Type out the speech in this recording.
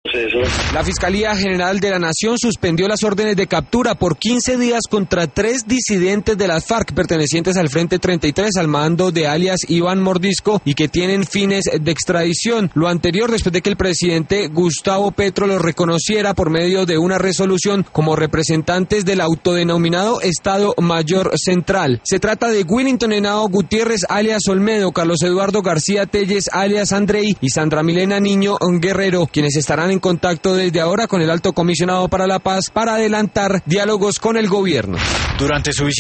La Fiscalía General de la Nación suspendió las órdenes de captura por 15 días contra 3 disidentes de las FARC pertenecientes al Frente 33 al mando de alias Iván Mordisco y que tienen fines de extradición. Lo anterior después de que el presidente Gustavo Petro los reconociera por medio de una resolución como representantes del autodenominado Estado Mayor Central. Se trata de Willington Henao Gutiérrez alias Olmedo, Carlos Eduardo García Telles alias Andrei y Sandra Milena Niño Guerrero, quienes estarán en contacto desde ahora con el Alto Comisionado para la Paz para adelantar diálogos con el gobierno. Durante su visita